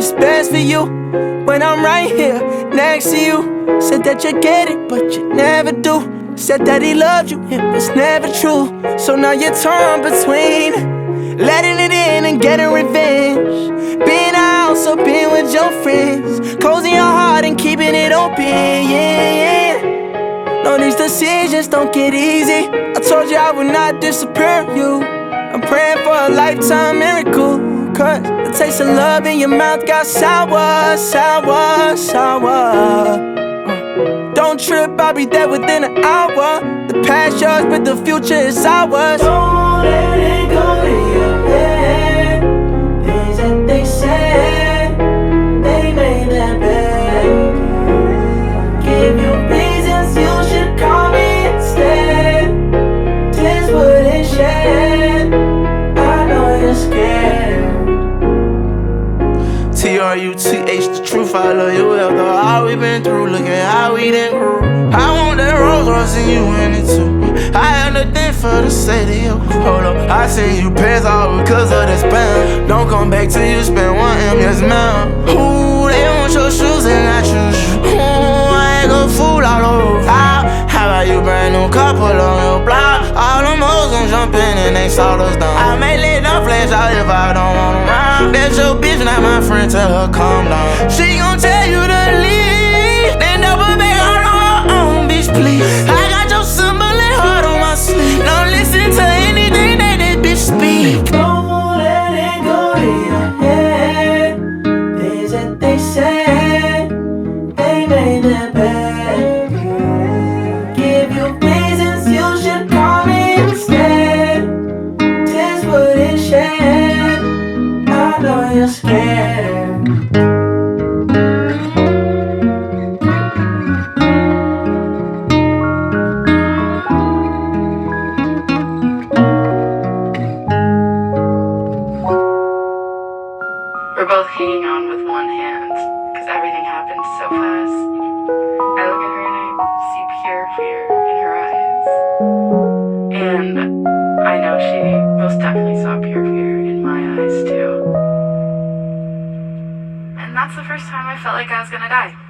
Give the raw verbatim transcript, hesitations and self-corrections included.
is best for you when I'm right here next to you. Said that you get it, but you never do. Said that he loved you, it was never true. So now you're torn between letting it in and getting revenge, being out or being with your friends, closing your heart and keeping it open, yeah, yeah. No, these decisions don't get easy. I told you I would not disappear you. I'm praying for a lifetime miracle, cause the taste of love in your mouth got sour, sour, sour. Don't trip, I'll be there within an hour. The past yours, but the future is ours. Don't let it go to your head. Things that they said, they made that bad. Give you reasons you should call me instead. Tears wouldn't shed. I know you're scared. T R U T H, the truth, I love you after all we been through. Look at how we done grew. I want that Rolls Royce and you in it too. I have nothing for the city of cool. Hold up, I seen you pass all because of the spam. Don't come back till you spend one M, yes ma'am. Ooh, they want your shoes and I choose you. Ooh, I ain't gon' fool all over. How, how about you brand new couple on your block? All them hoes gon' jump in and they saw us down. I may let them flash out if I don't want them round. That's your bitch, not my friend, tell her calm down. She gon' tell you to leave, then double back all on her own, bitch, please. I got your symbol and heart on my sleeve. Don't listen to anything that that bitch speak. Don't let it go to your head. Things that they said, they made that bad. Give you reasons you should call me instead. Tears wouldn't shed. I know you're scared. We're both hanging on with one hand, because everything happened so fast. I look at her and I see pure fear in her eyes. And I know she most definitely saw pure fear in my eyes too. And that's the first time I felt like I was gonna die.